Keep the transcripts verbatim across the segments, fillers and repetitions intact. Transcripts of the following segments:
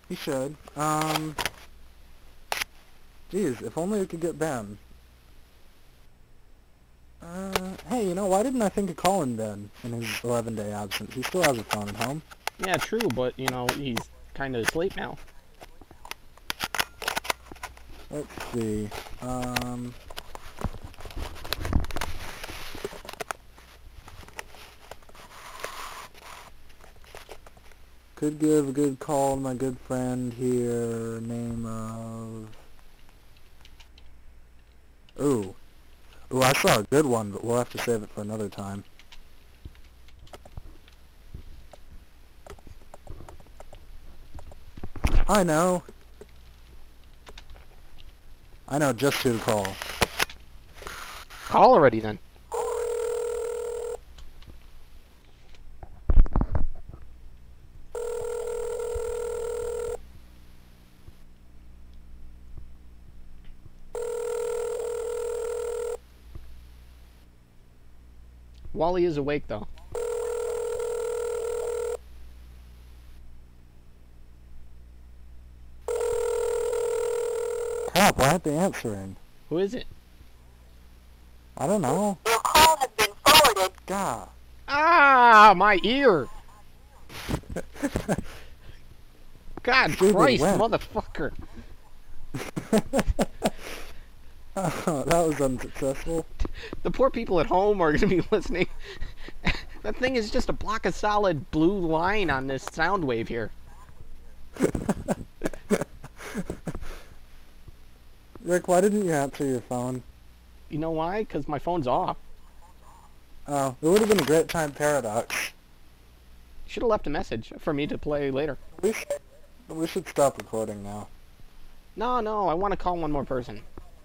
He should. Um, geez, if only we could get Ben. Uh, hey, you know, why didn't I think of calling Ben in his eleven-day absence? He still has a phone at home. Yeah, true, but, you know, he's kind of asleep now. Let's see. Um... Could give a good call to my good friend here, name of... Ooh. Ooh, I saw a good one, but we'll have to save it for another time. I know. I know just who to call. Call already, then. Wally is awake, though. Crap, why aren't they answering? Who is it? I don't know. Your call has been forwarded. God. Ah, my ear! God Stupid Christ, wimp. motherfucker. Oh, that was unsuccessful. The poor people at home are going to be listening. That thing is just a block of solid blue line on this sound wave here. Rick, why didn't you answer your phone? You know why? Because my phone's off. Oh, it would have been a great time paradox. Should have left a message for me to play later. We should, we should stop recording now. No, no, I want to call one more person.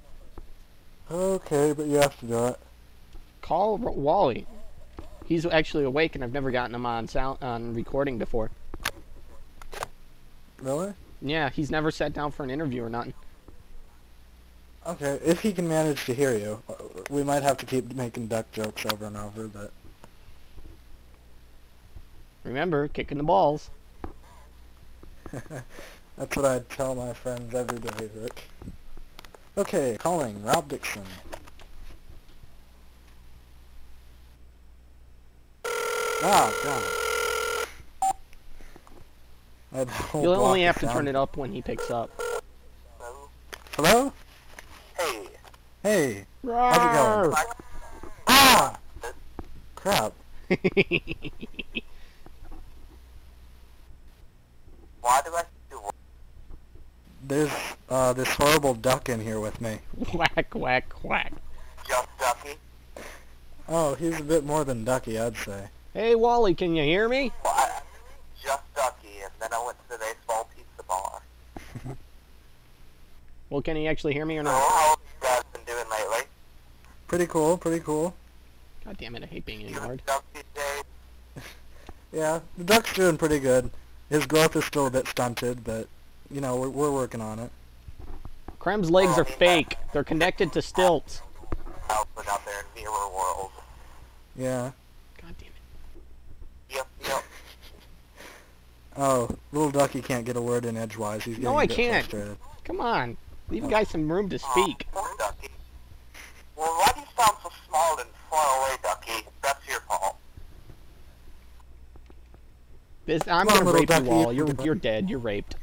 Okay, but you have to do it. Call R Wally. He's actually awake, and I've never gotten him on sound on recording before. Really? Yeah, he's never sat down for an interview or nothing. Okay, if he can manage to hear you. We might have to keep making duck jokes over and over, but... Remember, kicking the balls. That's what I tell my friends every day, Rick. Okay, calling Rob Dixon. Ah, God. I'd You'll only have to turn it up when he picks up. Hello? Hey. Hey. How's it going? Ah! Crap. Why do I do There's uh, this horrible duck in here with me. Whack, whack, whack. just Ducky? Oh, he's a bit more than ducky, I'd say. Hey, Wally, can you hear me? Well, I, just Ducky, and then I went to the baseball pizza bar. Well, can he actually hear me or So, not? how have you guys been doing lately? Pretty cool, pretty cool. God damn it, I hate being You ignored. and Duck these days? Yeah, the duck's doing pretty good. His growth is still a bit stunted, but, you know, we're, we're working on it. Krem's legs are fake. They're connected to stilts. Output out there in mirror world. Yeah. God damn it. Yep, yep. Oh, little ducky can't get a word in edgewise. He's getting No, I a bit can't. frustrated. Come on. Leave a guy some room to speak. Oh, poor Ducky. Well, why do you sound so small and far away, Ducky? That's your fault. This, I'm Come on, gonna little rape you, ducky. Wall. You're, you're dead. You're raped.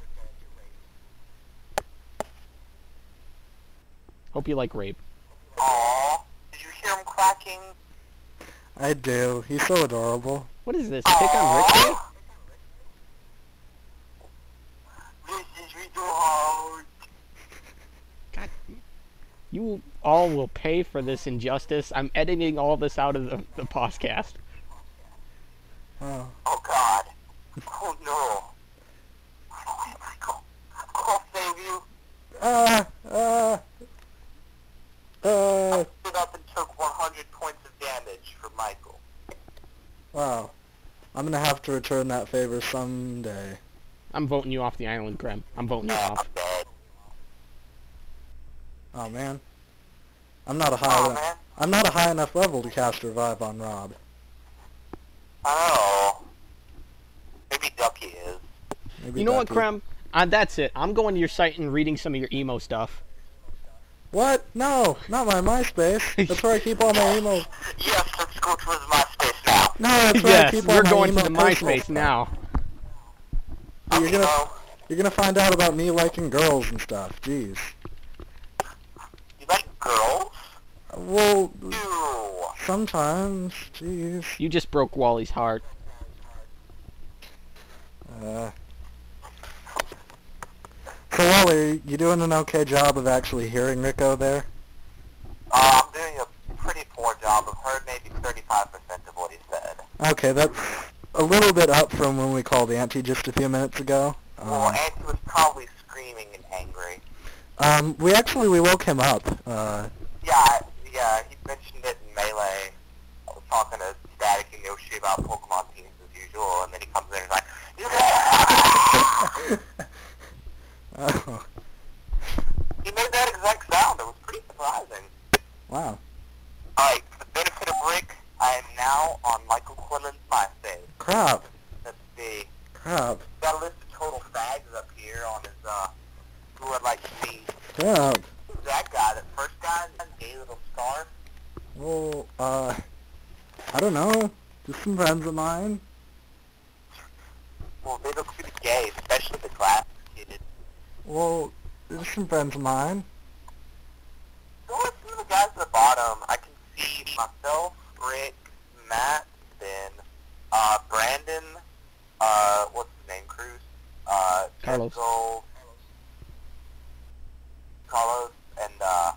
Hope you like rape. Aww. Did you hear him cracking? I do. He's so adorable. What is this? Pick on Rick? This is really hard. God. You all will pay for this injustice. I'm editing all this out of the, the podcast. Oh. Oh God. Oh no. Oh Michael. I'll save you. Ah! Ah! Uh, I stood up and took one hundred points of damage for Michael. wow. I'm gonna have to return that favor someday. I'm voting you off the island, Krem. I'm voting you off. I'm dead. Oh man. I'm not a high Oh enough, man. I'm not a high enough level to cast revive on Rob. Oh. Maybe Ducky is. Maybe You know what, Ducky. Krem? Uh, that's it. I'm going to your site and reading some of your emo stuff. What? No, not my MySpace. That's where I keep all my emails. Yes, let's go to his MySpace now. No, that's where I Yes, keep all we're my going to emo the personal MySpace stuff. now. You're Okay, gonna, no. you're gonna find out about me liking girls and stuff. Jeez. You like girls? Well, Ew. sometimes. Jeez. You just broke Wally's heart. Uh. So Wally, you doing an okay job of actually hearing Rico there? Uh, I'm doing a pretty poor job. I've heard maybe thirty-five percent of what he said. Okay, that's a little bit up from when we called Auntie just a few minutes ago. Well, Um, Auntie was probably screaming and angry. um, we actually, we woke him up. Uh, Yeah, yeah, he mentioned it in Melee. I was talking to Static and Yoshi about Pokemon teams as usual, and then he comes in and is like, oh, he made that exact sound. It was pretty surprising. wow. Alright, for the benefit of Rick, I am now on Michael Quillen's MySpace. Crap. Let's see. Crap. Got a list of total fags up here on his, uh, who I'd like to meet. Crap. Who's that guy? That first guy? That gay little scarf? Well, uh, I don't know. Just some friends of mine. Well, they look pretty gay, especially the glasses kid. Well, just some friends of mine. Go listen to the guys at the bottom. I can see myself, Rick, Matt, Ben, uh, Brandon, uh, what's his name, Cruz? Uh, Carlos. Denzel, Carlos, and, uh,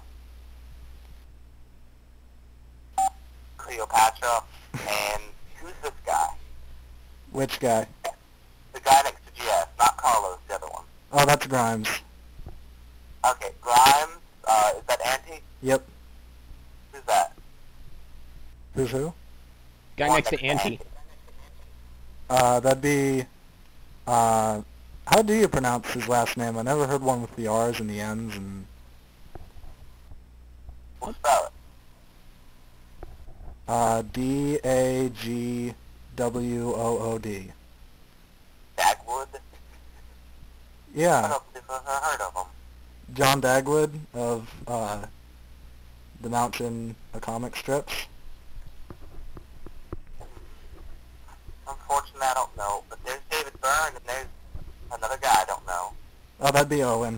Cleopatra, and who's this guy? Which guy? The guy next to G S, not Carlos, the other one. Oh, that's Grimes. Okay, Grimes, uh, is that Auntie? Yep. Who's that? Who's who? Guy One next to Auntie. Uh, that'd be, uh, how do you pronounce his last name? I never heard one with the R's and the N's and, We'll spell it. uh, D A G W O O D. Dagwood? I Yeah, don't think I've ever heard of him. John Dagwood of, uh, the Mountain uh, comic strips. Unfortunately, I don't know. But there's David Byrne, and there's another guy I don't know. Oh, that'd be Owen.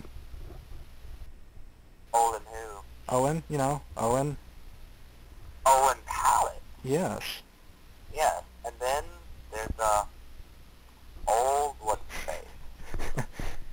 Olin who? Owen, you know, Owen. Owen Pallet. Yes. Yes. And then there's, uh, old, what's his face?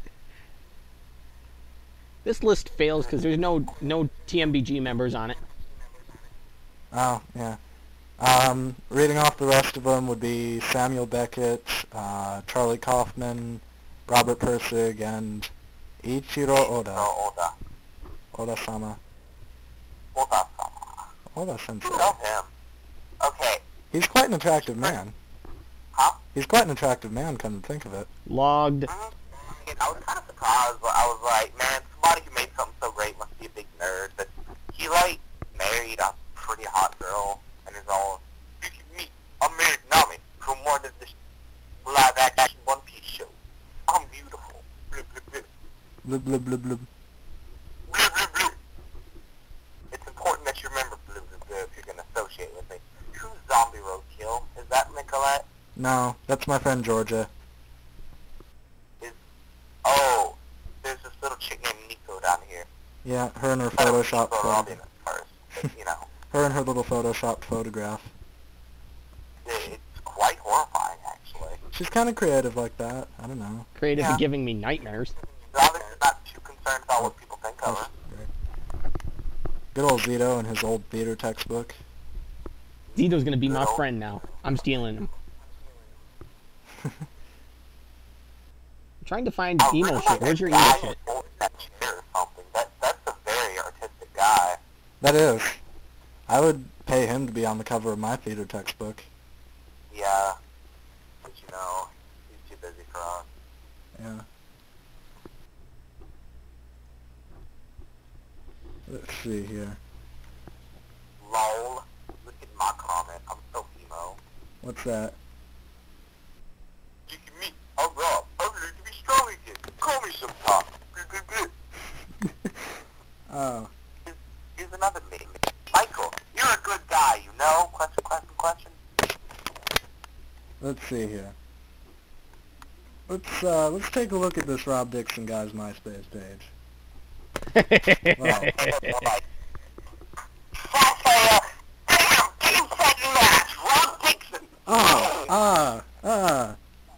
This list fails because there's no no T M B G members on it. Oh, yeah. Um, reading off the rest of them would be Samuel Beckett, uh, Charlie Kaufman, Robert Persig, and Ichiro Oda. Oh, Oda. Oda-sama. Oda-sama. Oda-sensei. Love him. Okay. He's quite an attractive man. Huh? He's quite an attractive man, come to think of it. Logged. Mhm. I was kind of surprised. But I was like, man, somebody who made something so great must be a big nerd. But he, like, married a pretty hot girl, and is all, you can meet, I'm married Nami from one of the live action One Piece shows. I'm beautiful. Blub, blub, blub. Blub, blub, blub, blub. Blub, blub, blub. It's important that you remember blub, blub, blub if you're going to associate with me. Who's Zombie Roadkill? Is that Nicolette? No, that's my friend Georgia. Is, oh, there's this little chick named Nico down here. Yeah, her and her I thought it was photoshopped Nico Robin photo. at first, but, you know. Her and her little photoshopped photograph. It's quite horrifying, actually. She's kind of creative like that. I don't know. Creative Yeah. and giving me nightmares. She's obviously not too concerned about what people think of her. Right. Good old Zito and his old theater textbook. Zito's gonna be my No. friend now. I'm stealing him. I'm trying to find I emo really shit. like Where's that your guy emo who's shit? holding that chair or something. That, that's a very artistic guy. That is. I would pay him to be on the cover of my theater textbook. Yeah. But, you know, he's too busy for us. Yeah. Let's see here. Lol. Look at my comment. I'm so emo. What's that? You can meet. I'm Rob. I'm ready to be strong again. Call let's see here. Let's uh, let's take a look at this Rob Dixon guy's MySpace page. Wow. Sapphire, damn, game set match, Rob Dixon. Ah, ah, ah.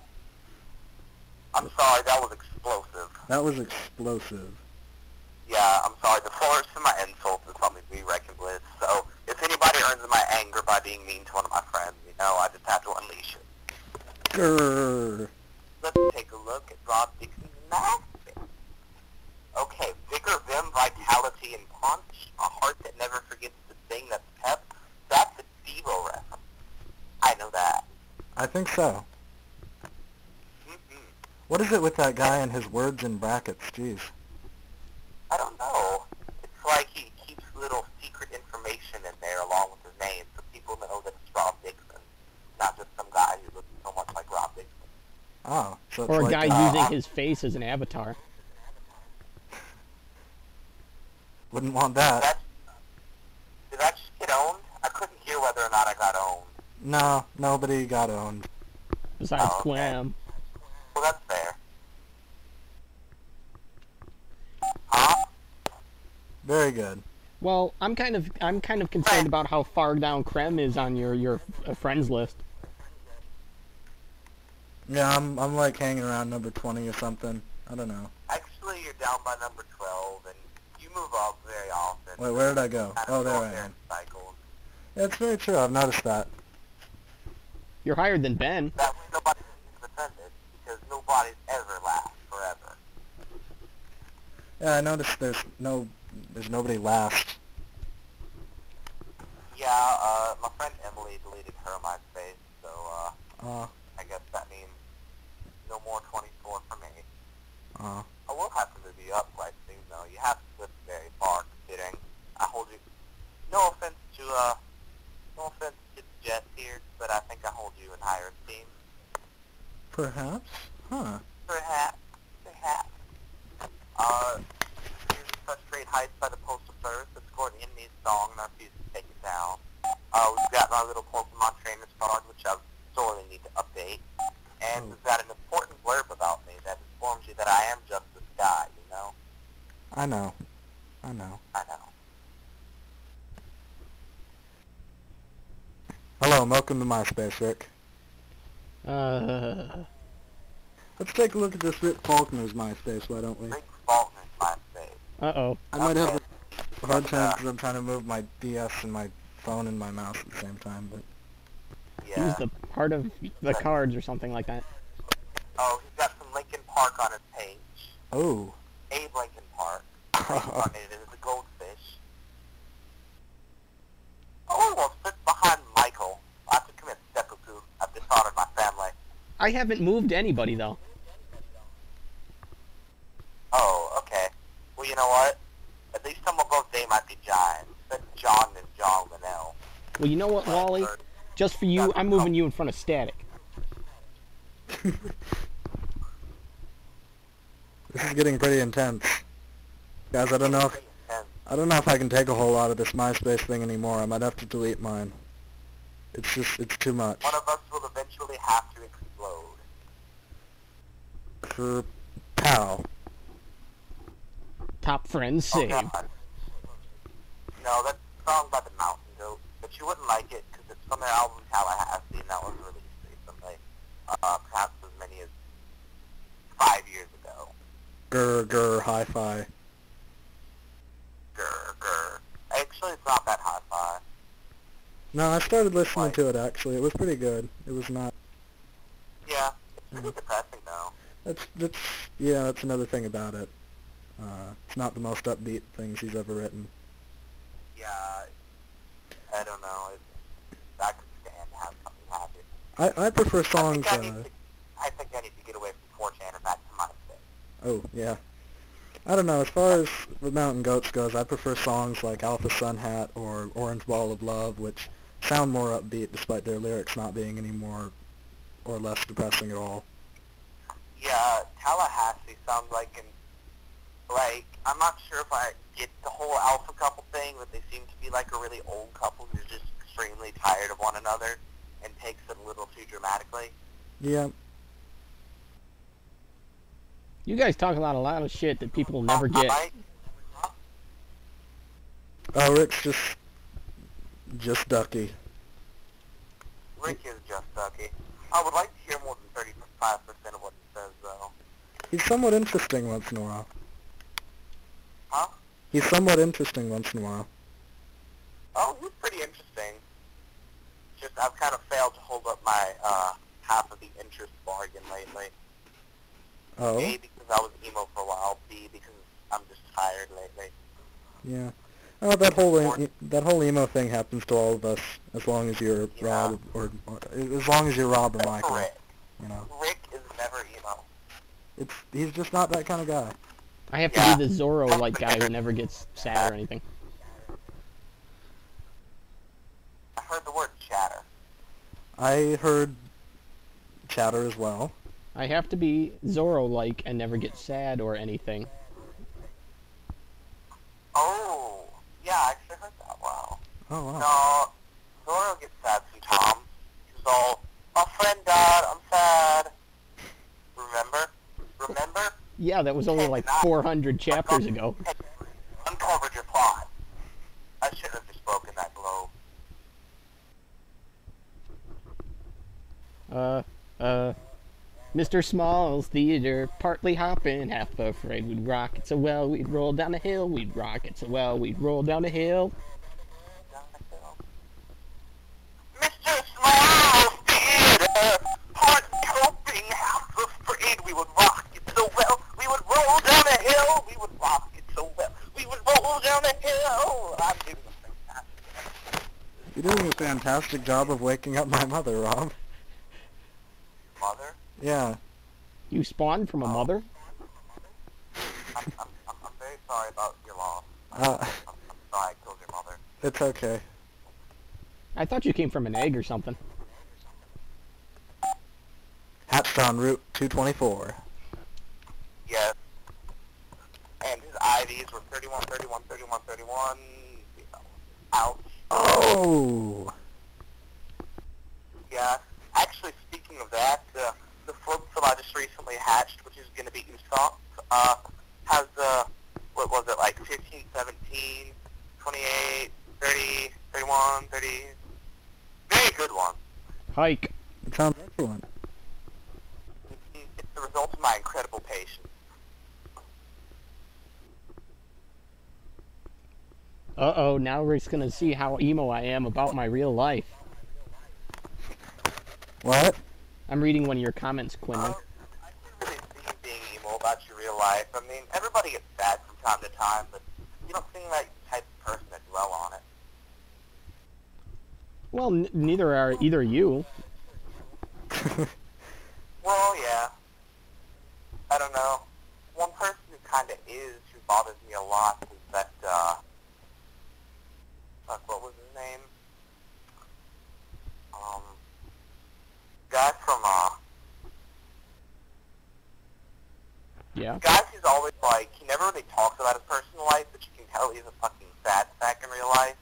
I'm sorry, that was explosive. That was explosive. Yeah, I'm sorry, the force of my insults is something to be reckoned with, so if anybody earns my anger by being mean to one of my friends, you know, I just have to unleash it. Grrr. Let's take a look at Rob Dixon's MySpace. Okay, vigor, vim, vitality, and punch. A heart that never forgets the thing that's pep. That's a Devo reference. I know that. I think so. Mm-hmm. What is it with that guy and his words in brackets? Jeez. I don't know. It's like he keeps little secret information in there along with his name, so people know that it's Rob Dixon, not just some guy who looks so much like Rob Dixon. Oh, so it's Or a like guy uh, using his face as an avatar. wouldn't want Did that. that, did that just get owned? I couldn't hear whether or not I got owned. No, nobody got owned. Besides Oh, okay. Quam. Well, that's fair. Huh? Very good. Well, I'm kind of I'm kind of concerned about how far down Krem is on your your uh, friends list. Yeah, I'm I'm like hanging around number twenty or something. I don't know. Actually, you're down by number twelve, and you move up very often. Wait, where did I go? Kind of Oh, there go I there am. in cycles. Yeah, it's very true. I've noticed that. You're higher than Ben. That way nobody is offended, because nobody's ever lasts forever. Yeah, I noticed there's no there's nobody last. Yeah, uh, my friend Emily deleted her MySpace, so, uh, Uh, I guess that means no more twenty-four for me. uh. I will have to move you up quite soon, though. You have to slip very far, considering I hold you. No offense to, uh, no offense to Jet here, but I think I hold you in higher esteem. Perhaps? Huh. Perhaps, perhaps. Uh, here's a frustrated heist by the Postal Service that scored an enemy's song and I refused to take it down. Uh, we've got my little Pokemon trainer card, which I sorely need to update. And Oh. we've got an important blurb about me that informs you that I am just this guy, you know? I know. I know. I know. Hello, and welcome to MySpace, Rick. Uh, Let's take a look at this Rick Faulkner's MySpace, why don't we? Rick Faulkner's MySpace. uh-oh. I might have Okay. a hard time because I'm trying to move my D S and my phone and my mouse at the same time, but... Yeah. Use the part of the cards or something like that. Oh, he's got some Lincoln Park on his page. Oh. Abe Lincoln Park. Reincarnated as a goldfish. Oh, well, sits behind Michael. I have to commit seppuku. I've dishonored my family. I haven't moved anybody, though. Oh, okay. Well, you know what? At least some of those they might be giants. That's John and John Linnell. Well, you know what, Wally? Just for you, I'm moving you in front of Static. This is getting pretty intense. Guys, I don't know if... I don't know if I can take a whole lot of this MySpace thing anymore. I might have to delete mine. It's just, it's too much. One of us will eventually have to explode. For pow. Top friends Oh, saved. God. No, that's a song by the Mountain Goat, but you wouldn't like it because it's from their album Tallahassee, and that was released recently. Uh, perhaps as many as five years ago. Grr, grr, hi-fi. Grr, grr. Actually, it's not that hi-fi. No, I started listening Why? to it, actually. It was pretty good. It was not... Yeah, it's pretty depressing, though. That's, that's... Yeah, that's another thing about it. Uh, it's not the most upbeat things he's ever written. Yeah, I don't know. It, I could stand to have something happy. I, I prefer I songs, think I, need uh... to, I think I need to get away from four chan and back to MySpace. Oh, yeah. I don't know, as far as the Mountain Goats goes, I prefer songs like Alpha Sun Hat or Orange Ball of Love, which sound more upbeat despite their lyrics not being any more or less depressing at all. Yeah, Tallahassee sounds like an... Like, I'm not sure if I get the whole alpha couple thing, but they seem to be like a really old couple who's just extremely tired of one another and takes it a little too dramatically. Yeah. You guys talk about a lot of shit that people will never get. Mike, Oh, Rick's just, just Ducky. Rick is just Ducky. I would like to hear more than thirty-five percent of what he says, though. He's somewhat interesting once in a while. Huh? He's somewhat interesting once in a while. Oh, he's pretty interesting. Just, I've kind of failed to hold up my, uh, half of the interest bargain lately. Oh? A, because I was emo for a while. B, because I'm just tired lately. Yeah. Oh, that whole e- that whole emo thing happens to all of us, as long as you're Yeah. Rob or, or as long as you're Rob or Except Michael. for Rick. You know, Rick is never emo. it's he's just not that kind of guy. I have to Yeah. be the Zorro-like guy who never gets sad or anything. I heard the word chatter. I heard chatter as well. I have to be Zorro-like and never get sad or anything. Oh, yeah, I actually heard that. Wow. Oh wow. No, Zoro gets sad sometimes. He's all, my friend died, I'm sad. Remember? Remember? Yeah, that was only like four hundred chapters ago. Uncovered your plot. I should have just broken that globe. Uh, uh, Mister Small's theater, partly hopping, half afraid we'd rock it so well, we'd roll down the hill, we'd rock it so well, we'd roll down the hill. Mister Small Theater, heart coping, half afraid we would rock it so well. We would roll down a hill, we would rock it so well. We would roll down a hill. I'm doing a fantastic You're doing a fantastic job of waking up my mother, Rob. mother. Yeah. You spawned from a mother? I'm, I'm, I'm, I'm very sorry about your loss. Uh, I'm, I'm sorry I killed your mother. it's okay. I thought you came from an egg or something. Hatched on Route two twenty-four. Yes. And his I Ds were thirty-one, thirty-one, thirty-one, thirty-one. Ouch. Oh. Yeah. Actually, speaking of that, uh, the float that I just recently hatched, which is going to be Usopp, uh, has, uh, what was it, like fifteen, seventeen, twenty-eight, thirty, thirty-one, thirty. Very good one. Hike. It sounds excellent. It's the result of my incredible patience. Uh-oh, now we're just gonna see how emo I am about my real life. What? I'm reading one of your comments, Quinlan. Uh, I can really see you being emo about your real life. I mean, everybody gets sad from time to time, but you don't seem like the type of person to dwell on it. Well, n neither are either you. Well, yeah. I don't know. One person who kind of is, who bothers me a lot, is that, uh... Fuck, what was his name? Um... Guy from, uh... Yeah. Guy who's always, like, he never really talks about his personal life, but you can tell he's a fucking sad sack in real life.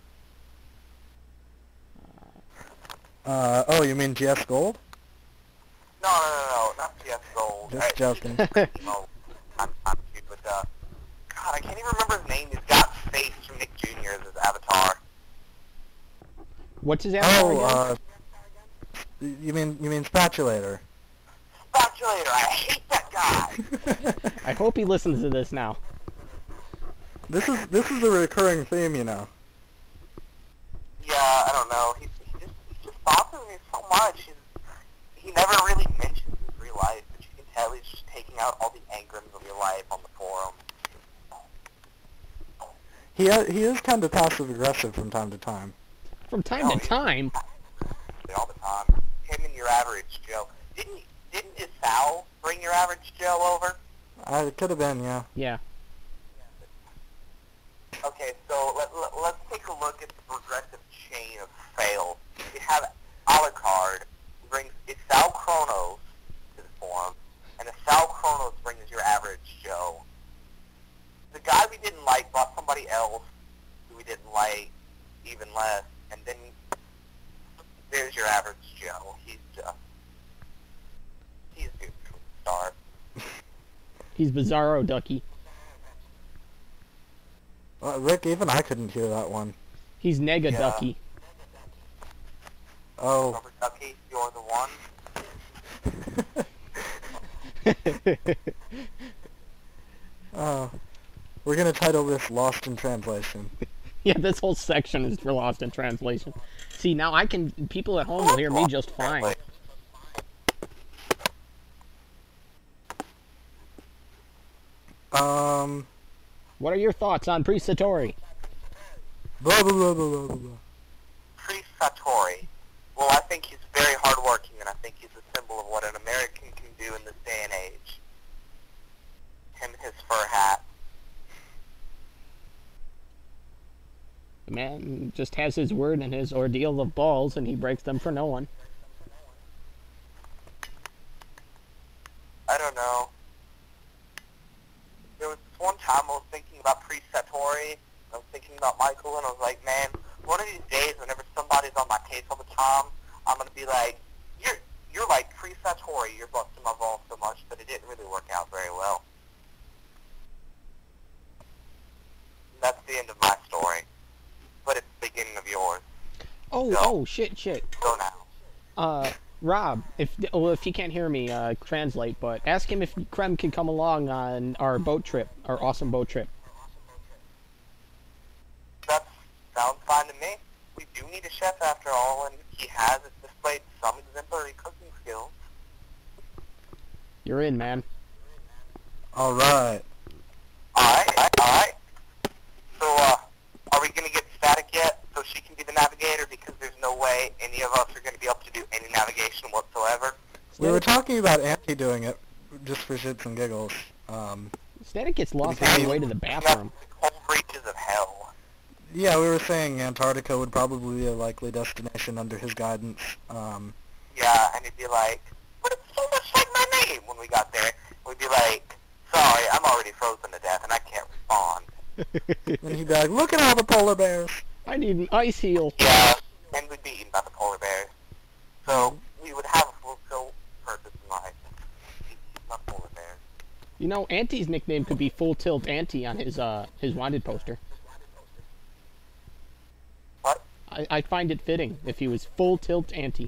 Uh, oh, you mean G S Gold? No, no, no, no, not T S Gold. Just Right, joking. you know, I'm, I'm cute, but, uh... God, I can't even remember his name. He's got face from Nick Junior as his avatar. What's his avatar Oh, again? uh, you mean you mean Spatulator? Spatulator, I hate that guy! I hope he listens to this now. This is this is a recurring theme, you know. Yeah, I don't know. He, he just he just bothers me so much. He's, he never really mentions his real life, but you can tell he's just taking out all the engrams of real life on the forum. He ha- he is kind of passive aggressive from time to time. From time to time. All the time. Him and your average Joe. Didn't didn't Isao bring your average Joe over? Uh, it could have been, yeah. Yeah. Okay, so let, let, let's take a look at the progressive chain of fails. We have Alucard, who brings Isao Chronos to the forum, and Isao Chronos brings your average Joe. The guy we didn't like brought somebody else who we didn't like even less, and then there's your average Joe. He's just... He's Bizarro Ducky. Uh, Rick, even I couldn't hear that one. He's Nega Yeah. Ducky. Oh. Rubber Ducky, you're the one. Oh. We're gonna title this Lost in Translation. Yeah, this whole section is for Lost in Translation. See, now I can... People at home will hear me just fine. Um... What are your thoughts on Priest Satori? Blah, blah, blah, blah, blah, blah, blah. Priest Satori. Well, I think he's very hardworking, and I think he's a symbol of what an American can do in this day and age. Him and his fur hat. The man just has his word and his ordeal of balls, and he breaks them for no one. I don't know. There was this one time I was thinking about Priest Satori. I was thinking about Michael, and I was like, man, one of these days, whenever somebody's on my case all the time, I'm gonna be like, you're you're like Priest Satori. You're busting my balls so much that it didn't really work out very well. And that's the end of my story. But it's the beginning of yours. Oh, No. oh, shit, shit. Go now. Uh, Rob, if well, if you can't hear me, uh, translate, but ask him if Krem can come along on our boat trip, our awesome boat trip. That sounds fine to me. We do need a chef after all, and he has displayed some exemplary cooking skills. You're in, man. Alright. Alright, alright. So, uh, are we gonna get Static yet so she can be the navigator? Because there's no way any of us are gonna be able to do any navigation whatsoever. We were talking about Auntie doing it, just for shits and giggles. Um, Static gets lost on the way to the bathroom. Whole reaches of hell. yeah, we were saying Antarctica would probably be a likely destination under his guidance. Um, Yeah, and he'd be like, but it's so much like my name when we got there. We'd be like, sorry, I'm already frozen to death and I can't respond. and he'd be like, look at all the polar bears. I need an ice heel. Yeah, and we'd be eaten by the polar bears. So we would have a fulfilled purpose in life. Not polar bears. You know, Auntie's nickname could be Full Tilt Auntie on his uh his wanted poster. What? I, I find it fitting if he was Full Tilt Auntie.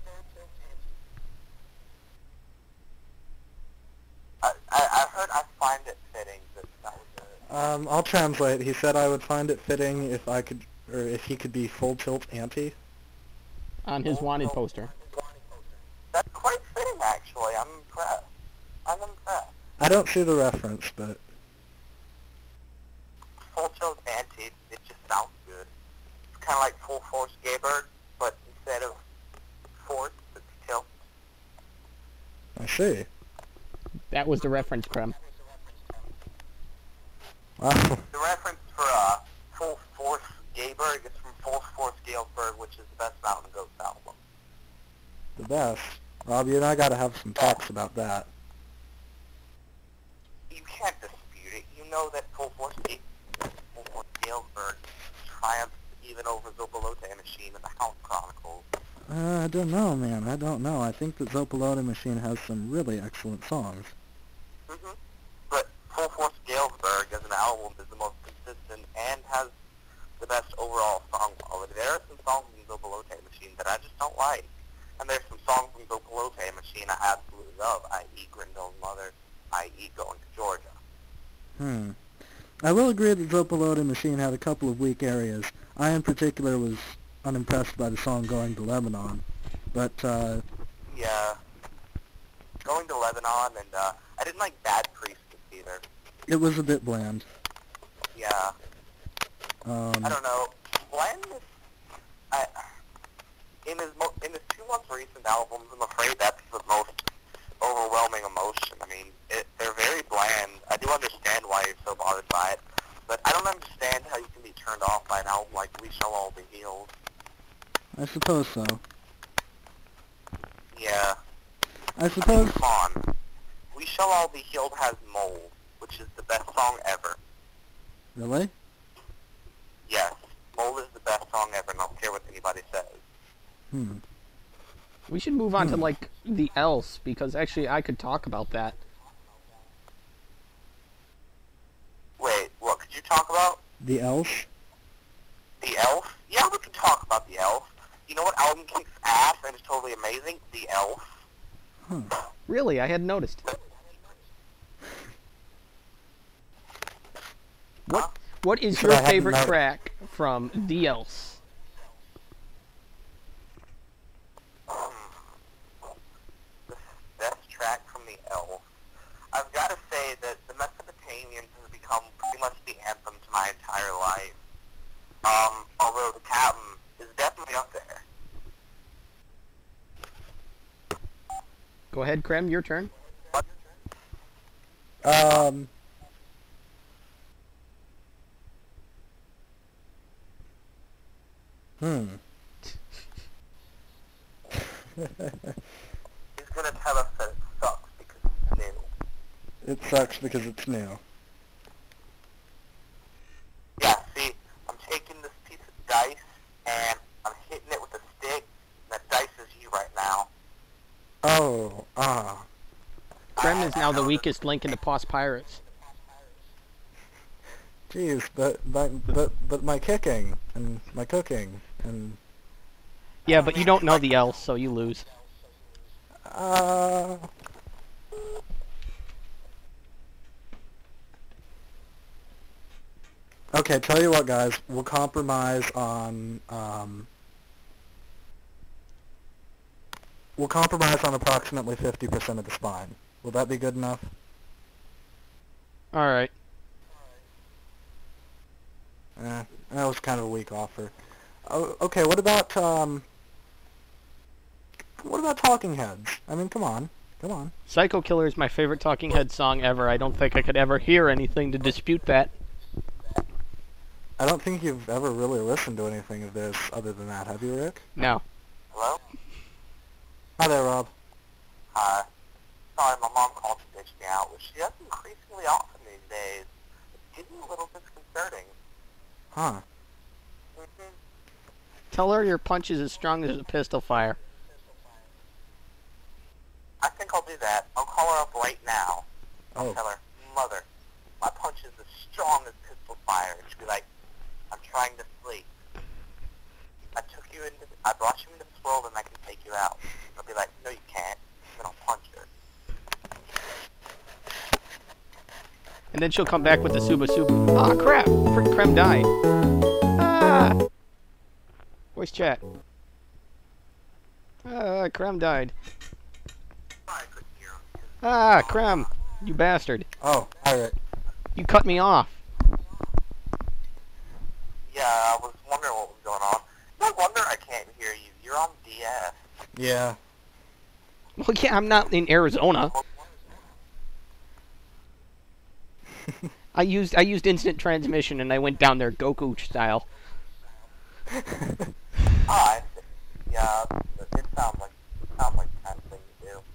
I, I, I heard I find it fitting that that was it. Um, I'll translate. He said I would find it fitting if I could, or if he could be full tilt Auntie. On his wanted poster. That's quite fitting, actually. I'm impressed. I'm impressed. I don't see the reference, but Full tilt anti, it just sounds good. It's kind of like full force Gaybird, but instead of force, it's tilt. I see. That was the reference, Krem. Wow. The reference for uh, full force Gaybird is from Full Force Galesburg, which is the best Mountain Goats album. The best. Rob, you and I gotta have some talks about that. You can't dispute it. You know that Full Force, Ga- Full Force Galesburg triumphs even over Zopalote Machine and the House Chronicles. Uh, I don't know, man. I don't know. I think that Zopalote Machine has some really excellent songs. Mm-hmm. But Full Force Galesburg as an album is the most consistent and has the best overall song quality. There are some songs in Zopalote Machine that I just don't like. And there's some songs from Zopalote Machine I absolutely love, that is. Grindel's Mother, that is. Going to Georgia. Hmm. I will agree that Zopalote Machine had a couple of weak areas. I, in particular, was unimpressed by the song Going to Lebanon. But, uh... Yeah. Going to Lebanon, and uh, I didn't like Bad Priestess either. it was a bit bland. Yeah. Um, I don't know. Glenn is, I, in his mo- in his two most recent albums, I'm afraid that's the most overwhelming emotion. I mean, it, they're very bland. I do understand why you're so bothered by it, but I don't understand how you can be turned off by an album like We Shall All Be Healed. I suppose so. Yeah. I suppose... Come on. We Shall All Be Healed has Mold, which is the best song ever. Really? Yes. Mold is the best song ever, and I don't care what anybody says. Hmm. We should move on to, Hmm. like, the else, because actually I could talk about that. The Elf? The Elf? Yeah, we can talk about The Elf. You know what album kicks ass and is totally amazing? The Elf. Huh. Really? I hadn't noticed. What What is But your I hadn't favorite noticed. track from The Elf? The best track from The Elf. I've got to say that The Mesopotamians has become pretty much the anthem to my entire life. Um, although The Captain is definitely up there. Go ahead, Krem, your turn. Um... Hmm. He's going to tell us that it sucks because it's new. It sucks because it's new. Yeah, see, I'm taking this piece of dice, and I'm hitting it with a stick, and that dice is you right now. Oh, ah. Krem is now the weakest link in the Poss Pirates. Jeez, but, but, but, but my kicking, and my cooking, and... Yeah, but you don't know The Elf, so you lose. Uh... Okay, tell you what, guys. We'll compromise on, um... We'll compromise on approximately fifty percent of the spine. Will that be good enough? Alright. Eh, that was kind of a weak offer. Oh, okay, what about, um... What about Talking Heads? I mean, come on. Come on. Psycho Killer is my favorite Talking Head song ever. I don't think I could ever hear anything to dispute that. I don't think you've ever really listened to anything of this other than that, have you, Rick? No. Hello? Hi there, Rob. Hi. Sorry, my mom called to bitch me out, which she does increasingly often these days. It's getting a little disconcerting. Huh. Mm-hmm. Tell her your punch is as strong as a pistol fire. I think I'll do that. I'll call her up right now. I'll Oh. tell her, Mother, my punch is as strong as pistol fire. And she'll be like, I'm trying to sleep. I took you into, I brought you into this world and I can take you out. I'll be like, no you can't. Then I'll punch her. And then she'll come back with the Suba Suba. Ah, crap! Frick, Krem died. Ah! Voice chat. Ah, Krem died. I couldn't hear him. Ah, Krem! You bastard. Oh, hi, Rick. You cut me off. Yeah, I was wondering what was going on. No wonder I can't hear you. You're on D S. Yeah. Well, yeah, I'm not in Arizona. I used I used instant transmission and I went down there Goku style. Ah, I see. Yeah, it sounds like, it sounds like the kind of thing you do.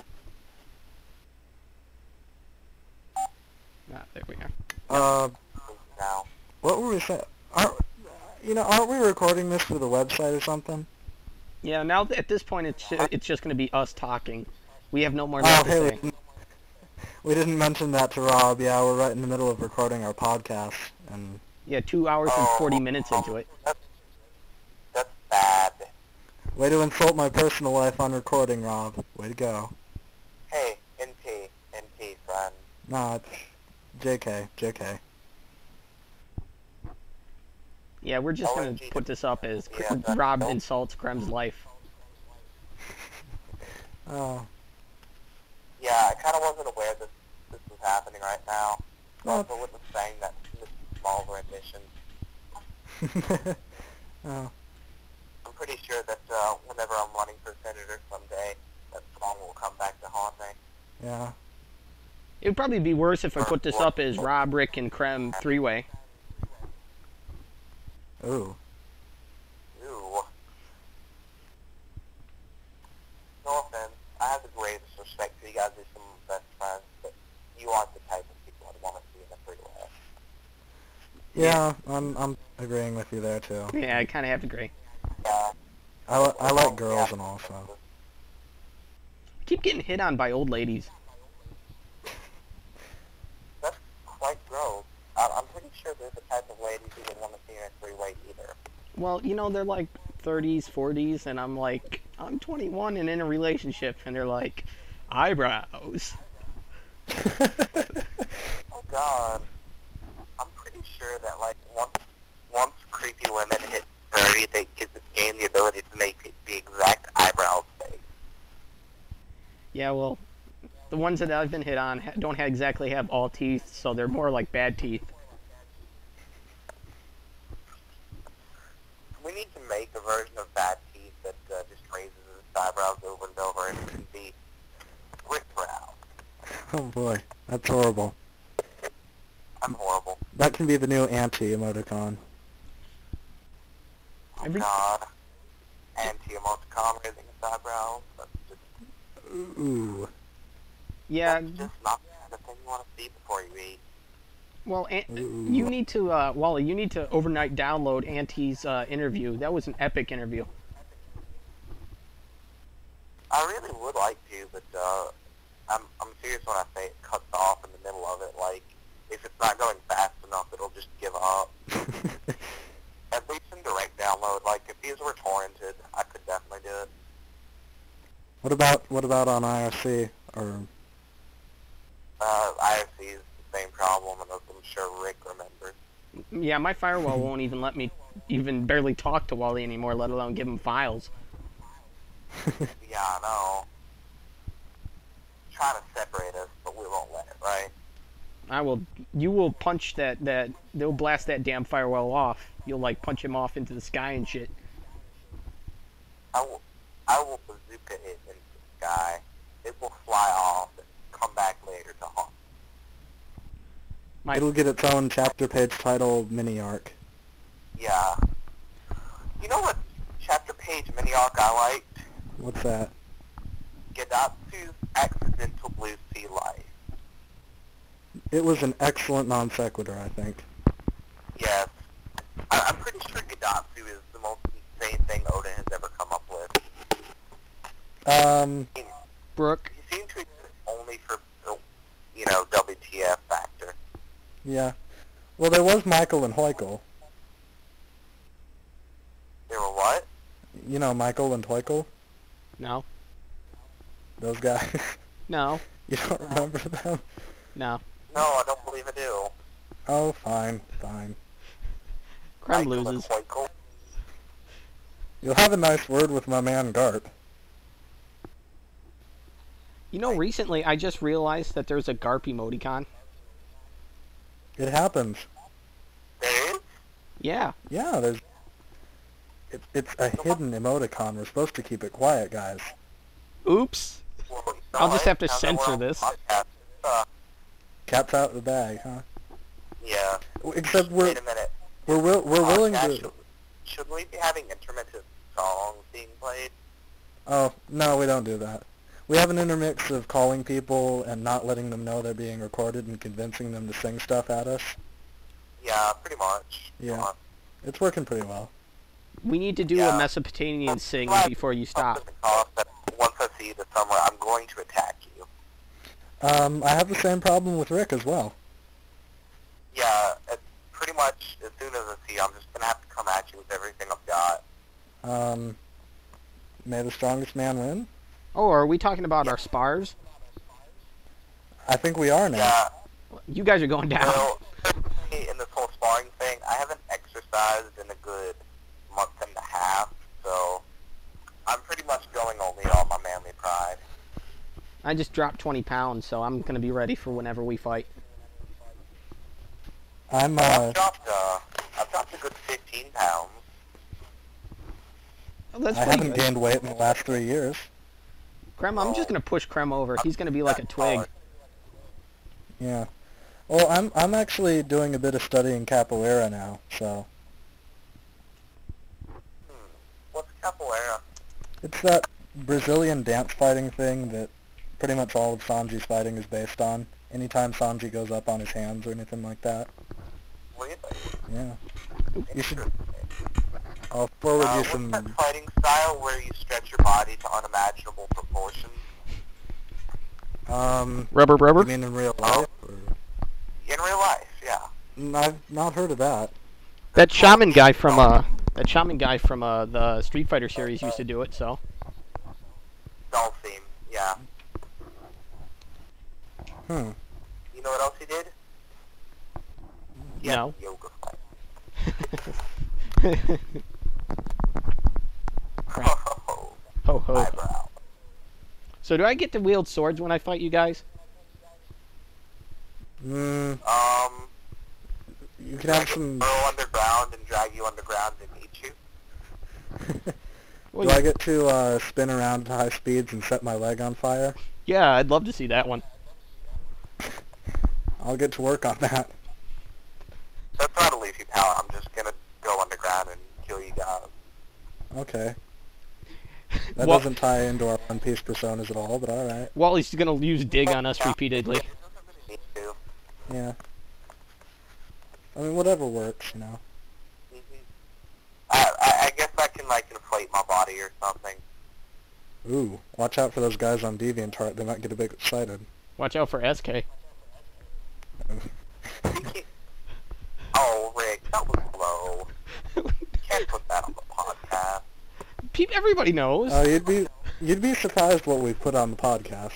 Ah, there we are. Uh, Now. what were we saying? Aren't, you know, aren't we recording this for the website or something? Yeah, now th- at this point it's it's just going to be us talking. We have no more Oh, left to hey, we say. didn't, we didn't mention that to Rob. Yeah, we're right in the middle of recording our podcast, and Yeah, two hours and forty minutes into it. That's, that's bad. way to insult my personal life on recording, Rob. Way to go. Hey, N P, N P, friend. Nah, it's J K, J K. Yeah, we're just Oh, going to gee. put this up as Cr- Yeah, that- Rob nope. insults Krem's life. Oh, Yeah, I kind of wasn't aware that this was happening right now. I Well, also wasn't saying that Mister Small rendition. oh, I'm pretty sure that uh, whenever I'm running for senator someday, that song will come back to haunt me. yeah. It would probably be worse if I put this up as Rob, Rick, and Krem three-way. Ooh. Ew. No offense. I have the greatest respect for you guys. You're some of my best friends, but you aren't the type of people I'd want to see in a freeway. Yeah, I'm I'm agreeing with you there too. Yeah, I kind of have to agree. Yeah. I, li- I like girls and all, so. Keep getting hit on by old ladies. That's quite gross. I- I'm pretty sure they're the type of ladies you would want to see in a three-way either. Well, you know, they're like thirties, forties, and I'm like, I'm twenty-one and in a relationship, and they're like, eyebrows. Oh God, I'm pretty sure that like once once creepy women hit thirty, they get gain the ability to make the exact eyebrows fake. Yeah, well, the ones that I've been hit on ha- don't ha- exactly have all teeth, so they're more like bad teeth. We need to make a version of bad teeth that uh, just raises its eyebrows over and over, and it can be Rick Brown. Oh boy, that's horrible. I'm horrible. That can be the new anti-emoticon. Oh Every- God. Anti-emoticon raising its eyebrows. That's just, Ooh. Yeah, that's just not the thing you want to see before you eat. well, an- Ooh. you need to, uh, Wally, you need to overnight download Auntie's uh, interview. That was an epic interview. I really would like to, but uh, I'm I'm serious when I say it cuts off in the middle of it. Like, if it's not going fast enough, it'll just give up. At least in direct download. Like, if these were torrented, I could definitely do it. What about what about on I R C or? Uh, I R C is the same problem, and I'm sure Rick remembers. Yeah, my firewall won't even let me even barely talk to Wally anymore, let alone give him files. Yeah, I know. Trying to separate us, but we won't let it, right? I will, you will punch that, that, they'll blast that damn firewall off. You'll like punch him off into the sky and shit. I will, I will bazooka it into the sky. It will fly off and come back later to haunt. My, It'll get its own chapter page title mini arc. Yeah. You know what chapter page mini arc I liked? What's that? Gadatsu's Accidental Blue Sea Life. It was an excellent non sequitur, I think. Yes. I, I'm pretty sure Gadatsu is the most insane thing Oda has ever come up with. Um, Brooke, He seemed to exist only for the, you know, W T F factor. yeah. Well, there was Michael and Hoikel. They were what? You know Michael and Hoikel? no, Those guys. no, You don't remember them? no. No, I don't believe I do. Oh, fine, fine. Crumb Michael and loses. Hoikel. You'll have a nice word with my man Garp. You know, recently I just realized that there's a Garp emoticon. It happens. There is? Yeah. Yeah, there's... It, it's a hidden emoticon. We're supposed to keep it quiet, guys. Oops. Well, you know I'll just what? have to Now that censor we're on the this. podcast, Uh, Cat's out of the bag, huh? yeah. Except we're Wait a minute. we're will, we're willing Podcast, to. Should, should we be having intermittent songs being played? Oh no, we don't do that. We have an intermix of calling people and not letting them know they're being recorded and convincing them to sing stuff at us. Yeah, pretty much. Yeah. Come on. It's working pretty well. We need to do Yeah. a Mesopotamian sing Well, before you stop. Once I see you this summer, I'm going to attack you. Um, I have the same problem with Rick as well. Yeah, it's pretty much as soon as I see you, I'm just going to have to come at you with everything I've got. Um, may the strongest man win? Oh, are we talking about our spars? I think we are now. Yeah, You guys are going down. well, in this whole sparring thing, I haven't exercised in a good month and a half, so I'm pretty much going only on my manly pride. I just dropped twenty pounds, so I'm going to be ready for whenever we fight. I'm, uh, I've dropped, uh, I've dropped a good fifteen pounds. Oh, that's I pretty haven't good. gained weight in the last three years. Krem, I'm just going to push Krem over. He's going to be like a twig. Yeah. Well, I'm I'm actually doing a bit of studying capoeira now, so Hmm. What's capoeira? it's that Brazilian dance fighting thing that pretty much all of Sanji's fighting is based on. Anytime Sanji goes up on his hands or anything like that. Really? Yeah. You should. I'll forward Uh, you what's some. that fighting style where you stretch your body to unimaginable proportions? Um, Rubber, rubber. you mean in real life? Or? In real life, yeah. N- I've not heard of that. That shaman guy from uh, that shaman guy from uh the Street Fighter series used to do it. So Dolphin, yeah. Hmm. You know what else he did? He No. had a yoga fight. Oh, Ho ho. eyebrow. So do I get to wield swords when I fight you guys? Mm, Um, you could I have can some... burrow underground and drag you underground and eat you. Well, Do I you- get to uh, spin around at high speeds and set my leg on fire? yeah, I'd love to see that one. I'll get to work on that. That's not a leafy palette. I'm just gonna go underground and kill you guys. Okay. That Well- doesn't tie into our One Piece personas at all, but alright. Wally's gonna use dig on us repeatedly. Me too. Yeah. I mean, whatever works, you know. Mhm. I, I I guess I can like inflate my body or something. Ooh, watch out for those guys on DeviantArt. They might get a bit excited. Watch out for S K. Oh, Rick, that was low. You can't put that on the podcast. Pe- everybody knows. Uh, you'd be you'd be surprised what we put on the podcast.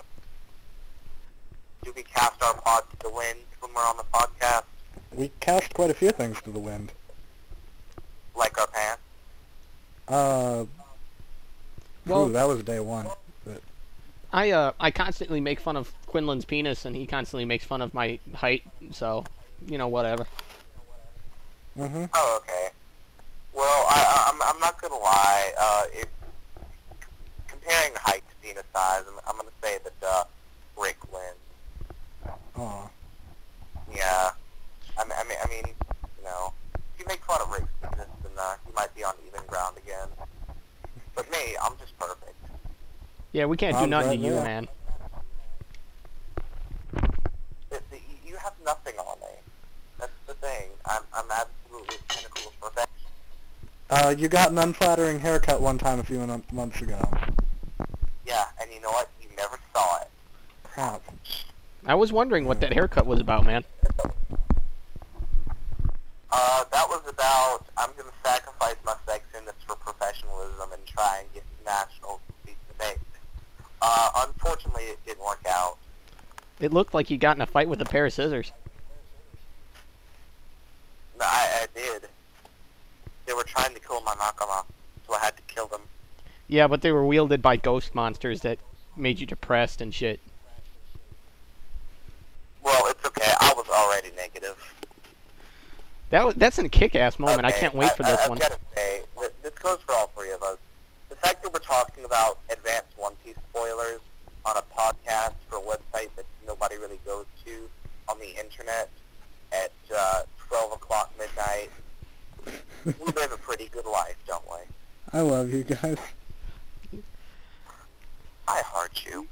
Do we cast our pod to the wind when we're on the podcast? We cast quite a few things to the wind. Like our pants? Uh, Well- ooh, that was day one. But I uh I constantly make fun of Quinlan's penis, and he constantly makes fun of my height. So, you know, whatever. mm-hmm. Oh, okay. Well, I, I- I'm, I'm not gonna lie. Uh, if comparing height to penis size, I'm, I'm gonna say that uh, Rick wins. Aw. Yeah. I mean, I mean, I mean, you know, if you make fun of Rick's penis, then uh, he might be on even ground again. But me, I'm just perfect. Yeah, we can't do I'm nothing right to you, there. man. The, the, you have nothing on me. That's the thing. I'm, I'm absolutely the pinnacle of perfection. Uh, you got an unflattering haircut one time a few mon- months ago. Yeah, and you know what? You never saw it. Crap. I was wondering what that haircut was about, man. Uh, that was about, I'm going to sacrifice my sexiness for professionalism and try and get national debate. Uh, unfortunately, it didn't work out. It looked like you got in a fight with a pair of scissors. No, I, I did. They were trying to kill my Nakama, so I had to kill them. Yeah, but they were wielded by ghost monsters that made you depressed and shit. Well, it's okay. I was already negative. That was, that's a kick-ass moment. I Okay, can't wait for this I, I've one. got to say, th- this goes for all three of us. The fact that we're talking about advanced One Piece spoilers on a podcast for a website that nobody really goes to on the internet at uh, twelve o'clock midnight, we live a pretty good life, don't we? I love you guys. I heart you.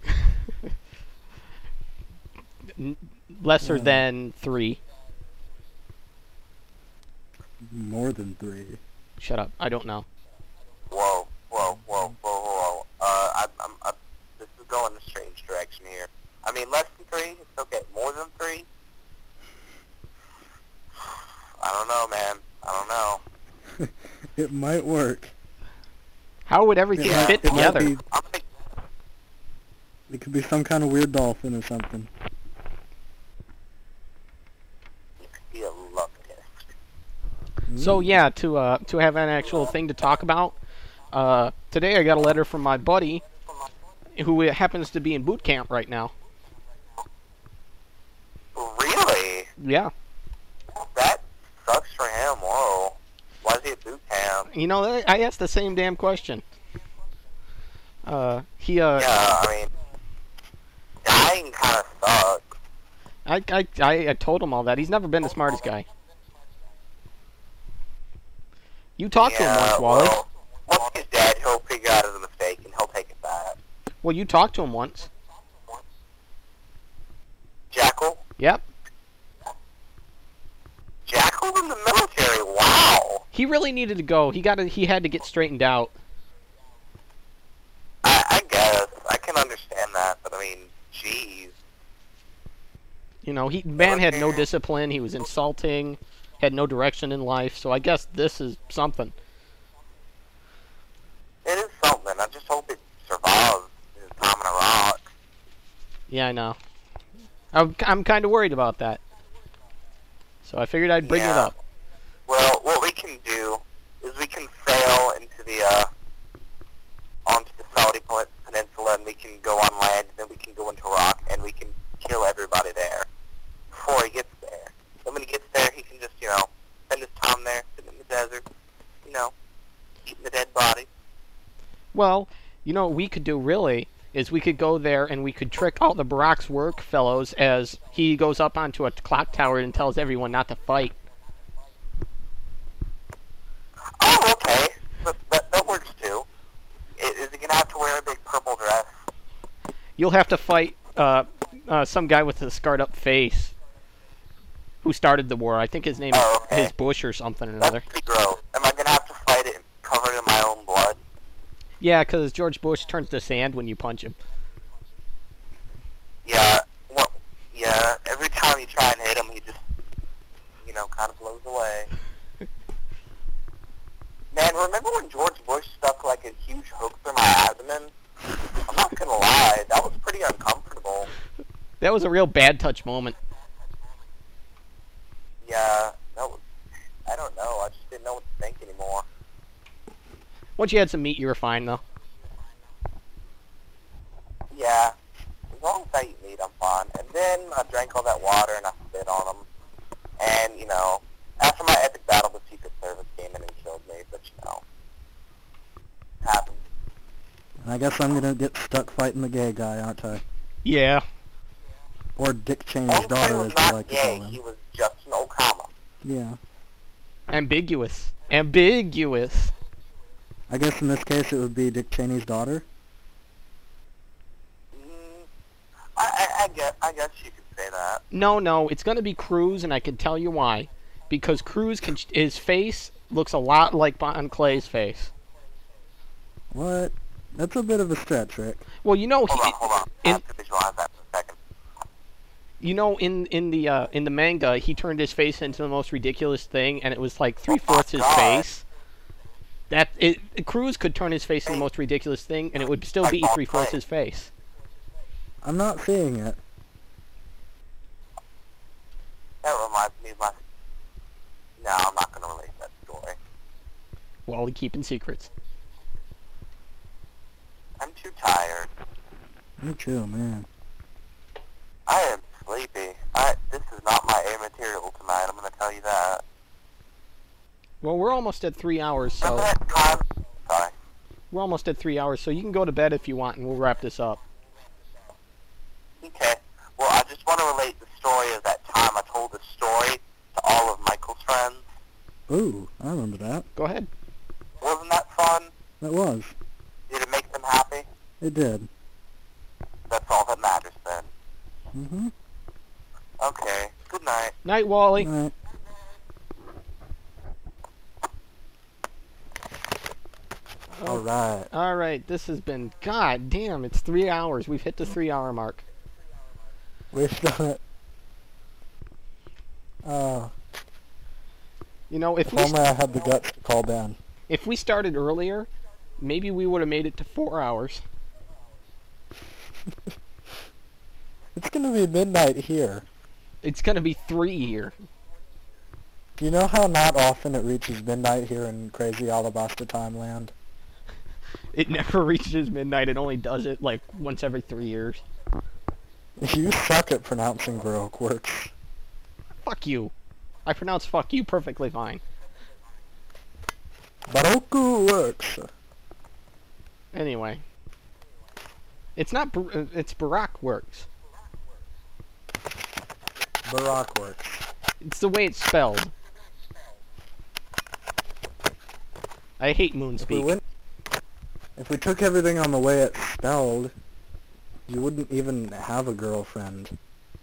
N- Lesser Yeah. than three. More than three. Shut up. I don't know. Whoa, whoa, whoa, whoa, whoa. Uh, I, I'm, I, this is going a strange direction here. I mean, less than three? It's okay. More than three? I don't know, man. I don't know. It might work. How would everything It might- fit it might together? be- I'm gonna It could be some kind of weird dolphin or something. be a love test. So Ooh. yeah, to uh to have an actual thing to talk about. Uh, today I got a letter from my buddy, who happens to be in boot camp right now. Really? Yeah. That sucks for him. Whoa. Why is he at boot camp? You know, I I asked the same damn question. Uh, he uh, Yeah, I mean, dying kind of sucks. I, I I I told him all that. He's never been the smartest guy. You talked to him yeah, once, Wally. well, once he's dead, he'll figure out his mistake and he'll take it back. Well, you talked to him once. Jackal? Yep. Jackal's in the military. Wow. He really needed to go. He got to, he had to get straightened out. I, I guess I can understand that, but I mean, jeez. You You know, he man had no Okay. discipline. He was insulting, had no direction in life. So I guess this is something. It is something. I just hope it survives his time in Iraq. Yeah, I know. I'm, I'm kind of worried about that. So I figured I'd bring it Yeah. up. Well, what we can do is we can sail into the, uh, onto the Saudi Pen- Peninsula, and we can go on land, and then we can go into Iraq, and we can kill everybody there before he gets there. Then when he gets there, he can just, you know, spend his time there, sitting in the desert, you know, eating the dead body. Well, you know what we could do really is we could go there and we could trick all the Barack's work fellows as he goes up onto a clock tower and tells everyone not to fight. Oh, okay. But that, that works too. I- Is he gonna have to wear a big purple dress? You'll have to fight uh, uh, some guy with a scarred up face who started the war. I think his name Oh, okay. is Bush or something or That's another. pretty gross. Am I gonna have to fight it covered in my own blood? Yeah, because George Bush turns to sand when you punch him. Yeah. Well, yeah. Every time you try and hit him, he just, you know, kind of blows away. Man, remember when George Bush stuck like a huge hook through my abdomen? I'm not gonna lie, that was pretty uncomfortable. That was a real bad touch moment. Yeah, that was, I don't know, I just didn't know what to think anymore. Once you had some meat, you were fine, though. Yeah, as long as I eat meat, I'm fine. And then I drank all that water and I spit on them. And, you know, after my epic battle, the Secret Service came in and killed me, but, you know, it happens. I guess I'm gonna get stuck fighting the gay guy, aren't I? Yeah. Or Dick Cheney's Old daughter, was as I not like to call gay, him. he was Justin Okama. Yeah. Ambiguous. Ambiguous. I guess in this case it would be Dick Cheney's daughter. Mm, I, I, I, guess, I guess you could say that. No, no, it's going to be Cruz, and I can tell you why. Because Cruz, can, his face looks a lot like Bon Clay's face. What? That's a bit of a stretch, Rick. Well, you know, Hold he, on, hold on. I in, have to visualize that for a second. you know, in in the uh, in the manga, he turned his face into the most ridiculous thing, and it was like three fourths his God. face. That it, Cruz could turn his face into the most ridiculous thing, and it would still Like be Bon three fourths Clay. his face. I'm not seeing it. That reminds me of my... No, I'm not going to relate that story. While keeping secrets. I'm too tired. Me too, man. I am sleepy. I, this is not my A material tonight, I'm going to tell you that. Well, we're almost at three hours, so Remember that time... Sorry. we're almost at three hours, so you can go to bed if you want, and we'll wrap this up. Okay. Well, I just want to relate the story of that time I told the story to all of Michael's friends. Ooh, I remember that. Go ahead. Wasn't that fun? That was. Did it make them happy? It did. That's all that matters then. Mm-hmm. Okay. Good night. Night, Wally. Alright. Alright. All right, this has been. God damn, it's three hours. We've hit the three-hour mark. We've done it. Uh, You know, if if we only I had the guts to call Ben. if we started earlier, maybe we would have made it to four hours. It's gonna be midnight here. It's gonna be three here. Do you know how not often it reaches midnight here in crazy Alabasta time land? It never reaches midnight. It only does it like once every three years. You suck at pronouncing Baroque words. Fuck you. I pronounce fuck you perfectly fine. Baroque works. Anyway. It's not, Bar- uh, it's Barack works. Baroque works. It's the way it's spelled. I hate If we Moonspeak. went, if we took everything on the way it's spelled, you wouldn't even have a girlfriend.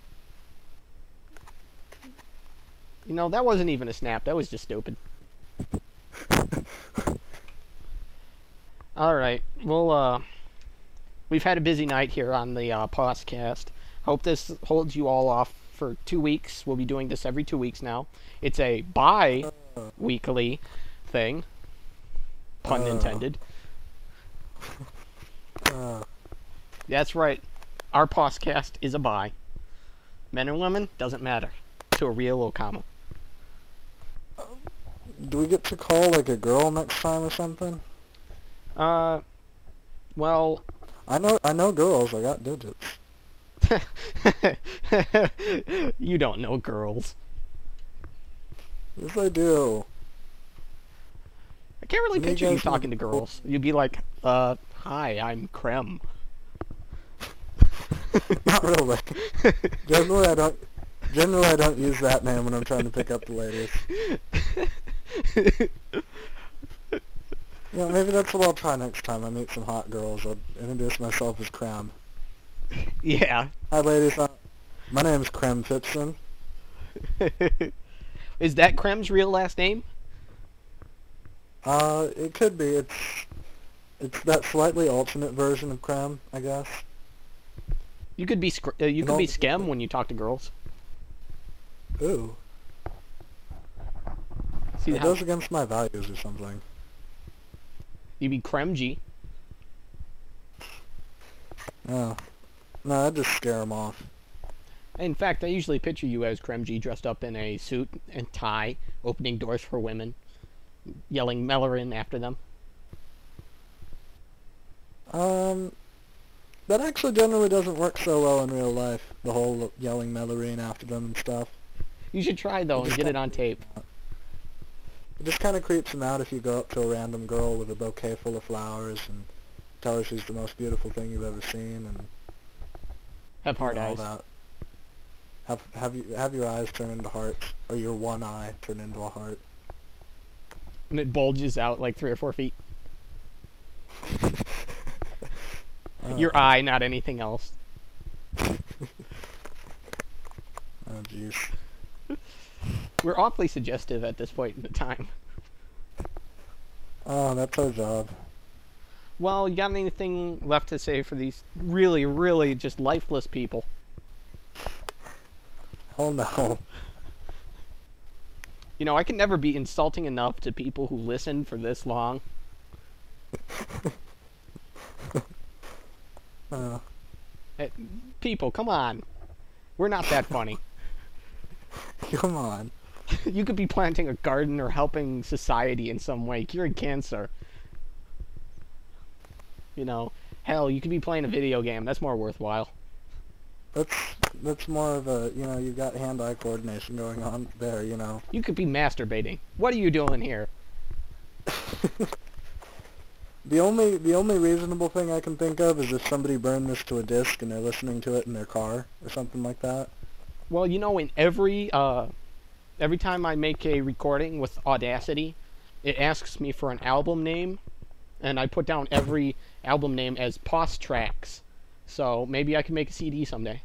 You know, that wasn't even a snap. That was just stupid. Alright, well, uh, we've had a busy night here on the uh, podcast. Hope this holds you all off for two weeks. We'll be doing this every two weeks now. It's a bi-weekly thing. Pun Uh. intended. Uh, That's right. Our podcast is a bi. Men and women, doesn't matter. To a real Okama. do we get to call like a girl next time or something? Uh, well... I know, I know girls. I got digits. You don't know girls. Yes, I do. I can't really You picture you guys know- talking to girls. You'd be like, uh, hi, I'm Krem. Not really. Generally, I don't. Generally, I don't use that name when I'm trying to pick up the ladies. Yeah, maybe that's what I'll try next time I meet some hot girls. I'll introduce myself as Cram. Yeah. Hi, ladies. Uh, my name's Krem Phipson. Is that Krem's real last name? Uh, it could be. It's it's that slightly alternate version of Krem, I guess. You could be scr- uh, you could No. be Skem when you talk to girls. Ooh, See it how goes against my values or something. you'd be Kremji. Oh, no, I'd just scare them off. In fact, I usually picture you as Kremji dressed up in a suit and tie, opening doors for women, yelling Mellerin after them. Um, that actually generally doesn't work so well in real life. The whole yelling Melorine after them and stuff. You should try though and get it on tape. It just kind of creeps them out if you go up to a random girl with a bouquet full of flowers and tell her she's the most beautiful thing you've ever seen and Have hard all eyes. that. Have have you have your eyes turn into hearts, or your one eye turn into a heart. And it bulges out like three or four feet. Oh, Your eye, not anything else. Oh jeez. We're awfully suggestive at this point in the time. Oh, that's our job. Well, you got anything left to say for these really, really just lifeless people? Oh no. You know, I can never be insulting enough to people who listen for this long. Uh, Hey, people, come on. We're not that funny. come on. You could be planting a garden or helping society in some way, curing cancer. You know, hell, you could be playing a video game. That's more worthwhile. That's that's more of a, you know, you've got hand-eye coordination going on there, you know. You could be masturbating. What are you doing here? The only the only reasonable thing I can think of is if somebody burned this to a disc and they're listening to it in their car or something like that. Well, you know, in every uh, every time I make a recording with Audacity, it asks me for an album name, and I put down every album name as Pos Tracks. So maybe I can make a C D someday.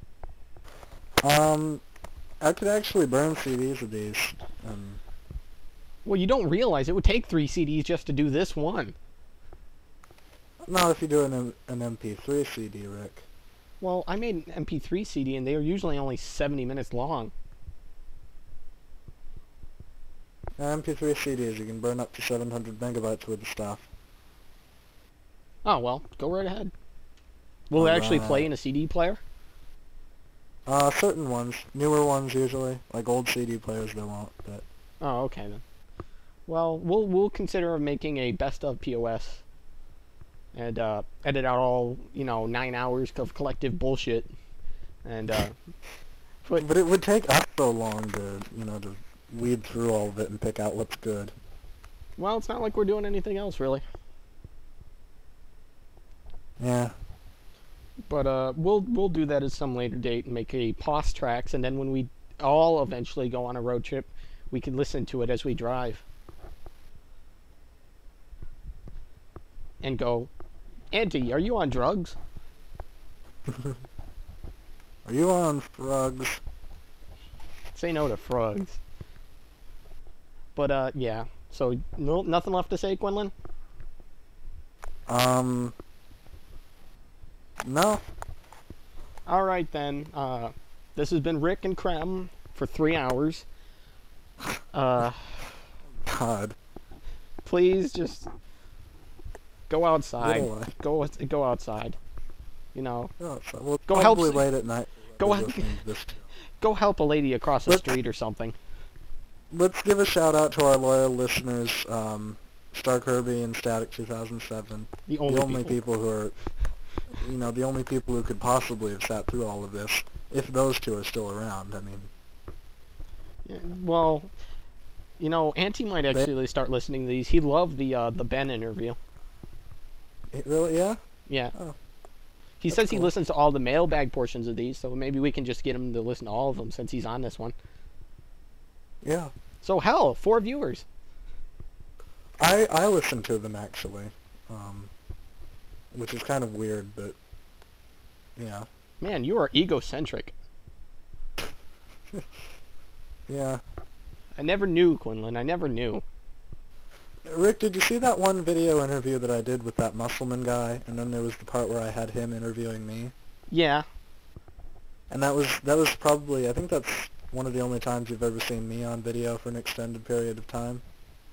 Um, I could actually burn C Ds of these. Um, Well, you don't realize it would take three C Ds just to do this one. not if you do an M- an M P three C D, Rick. Well, I made an M P three C D, and they are usually only seventy minutes long. Now, M P three C Ds, you can burn up to seven hundred megabytes worth of stuff. Oh, well, go right ahead. Will it actually play Alright. in a C D player? Uh, certain ones, newer ones usually, like old C D players, they won't. But Oh, okay then. Well, we'll we'll consider making a best of P O S, and uh, edit out all you know nine hours of collective bullshit, and uh, put but it would take us so long to, you know, to weed through all of it and pick out what's good. well, it's not like we're doing anything else really. Yeah. But uh, we'll we'll do that at some later date and make a pause tracks, and then when we all eventually go on a road trip, we can listen to it as we drive. And go, Auntie, are you on drugs? Are you on Frogs? Say no to frogs. But uh, yeah. So no, nothing left to say, Quinlan? Um. No. All right then. Uh, This has been Rick and Krem for three hours. Uh, God. please just go outside. Little, uh, Go go outside. You know, Oh, so, well, Go help probably s- late at night. go I'll be help- listening to this too. go help a lady across the Let's- street or something. Let's give a shout out to our loyal listeners, um, Star Kirby and Static two thousand seven. The only, the only people. people who are, you know, the only people who could possibly have sat through all of this, if those two are still around. I mean, Yeah, well, you know, Auntie might actually start listening to these. He loved the uh, the Ben interview. it really, yeah? Yeah. Oh, He that's says he cool. listens to all the mailbag portions of these, so maybe we can just get him to listen to all of them since he's on this one. Yeah. So hell, four viewers. I, I listen to them, actually, um, which is kind of weird, but, yeah. Man, you are egocentric. Yeah. I never knew, Quinlan. I never knew. Rick, did you see that one video interview that I did with that Musselman guy, and then there was the part where I had him interviewing me? Yeah. And that was that was probably, I think that's one of the only times you've ever seen me on video for an extended period of time.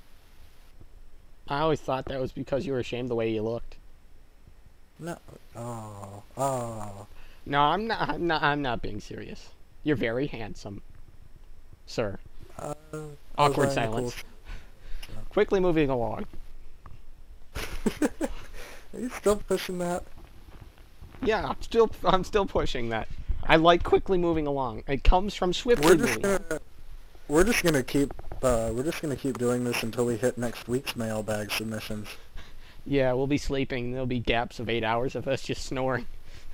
I always thought that was because you were ashamed the way you looked. No. Oh. Oh. No, I'm not. I'm not. I'm not being serious. You're very handsome, sir. Uh, I was Awkward wearing a silence. cool Quickly moving along. sh- Are you still pushing that? Yeah, I'm still. I'm still pushing that. I like quickly moving along. It comes from swiftly We're just moving. gonna we're just gonna keep uh, we're just gonna keep doing this until we hit next week's mailbag submissions. Yeah, we'll be sleeping. There'll be gaps of eight hours of us just snoring.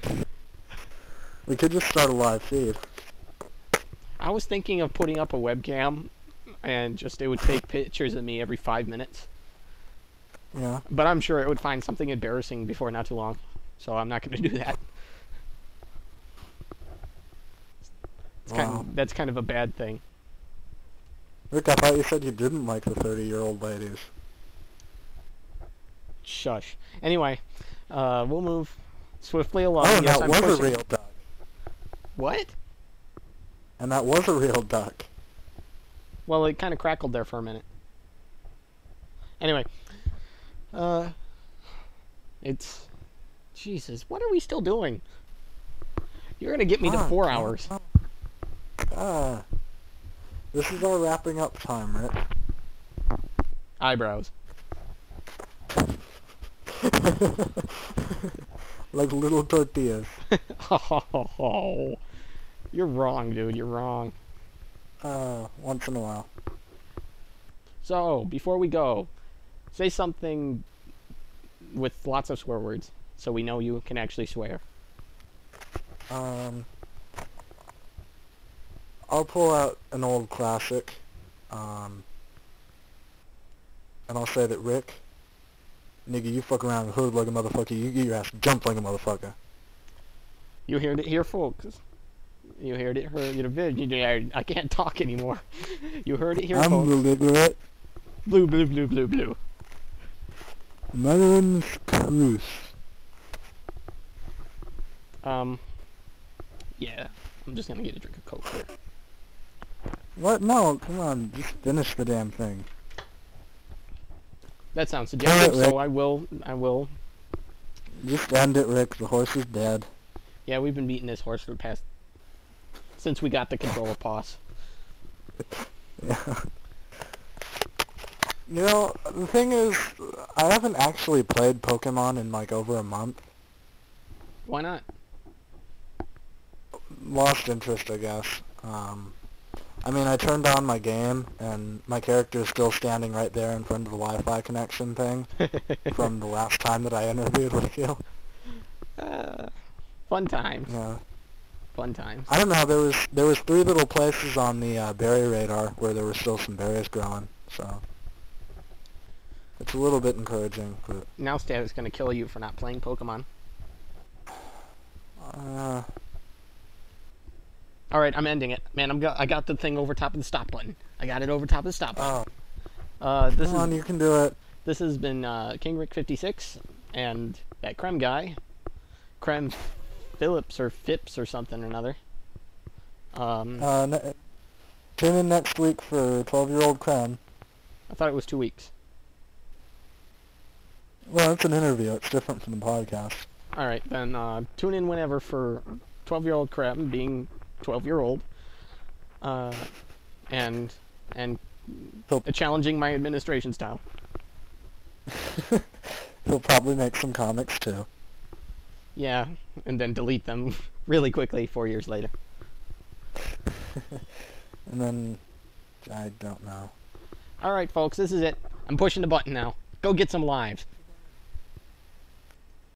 We could just start a live feed. I was thinking of putting up a webcam, and just it would take pictures of me every five minutes. Yeah. But I'm sure it would find something embarrassing before not too long, so I'm not going to do that. It's kind Wow. of, that's kind of a bad thing. Rick, I thought you said you didn't like the thirty-year-old ladies. Shush. Anyway, uh, we'll move swiftly along. Oh, Yes, and that I'm was pushing- a real duck. What? And that was a real duck. Well, it kind of crackled there for a minute. Anyway, uh, it's Jesus. What are we still doing? You're gonna get me to Ah, four ah, hours. ah. Ah. This is our wrapping up time, Rick. Eyebrows. Like little tortillas. Oh, you're wrong, dude. You're wrong. Uh, once in a while. So, before we go, say something with lots of swear words so we know you can actually swear. Um, I'll pull out an old classic, um, and I'll say that Rick, nigga, you fuck around and hood like a motherfucker, you get your ass jumped like a motherfucker. You heard it here, folks. You heard it. Heard it. You- I can't talk anymore. You heard it here, I'm folks. deliberate. Blue, blue, blue, blue, blue. My name's Cruz. Um, yeah. I'm just gonna get a drink of Coke here. What? No, come on, just finish the damn thing. That sounds suggestive, Rick. so I will. I will. Just end it, Rick. The horse is dead. Yeah, we've been beating this horse for the past since we got the control of P O S. Yeah. You know, the thing is, I haven't actually played Pokemon in like over a month. Why not? Lost interest, I guess. Um, I mean, I turned on my game, and my character is still standing right there in front of the Wi-Fi connection thing from the last time that I interviewed with you. uh, fun times. Yeah. Fun times. I don't know. There was there was three little places on the uh, berry radar where there were still some berries growing, so it's a little bit encouraging. But Now Stat is gonna kill you for not playing Pokemon. uh, All right, I'm ending it, man. I'm go- I got the thing over top of the stop button. I got it over top of the stop button. oh, Uh, this come is on, you can do it. this has been uh, King Rick fifty-six and that Krem guy, Krem Phillips or Phipps or something or another. Um, Uh, ne- tune in next week for twelve-year-old Creme. I thought it was two weeks. Well, it's an interview. It's different from the podcast. All right, then uh, tune in whenever for twelve-year-old Creme being twelve-year-old, uh, and and He'll, challenging my administration style. he'll probably make some comics too. Yeah, and then delete them really quickly four years later. And then, I don't know. All right, folks, this is it. I'm pushing the button now. Go get some lives.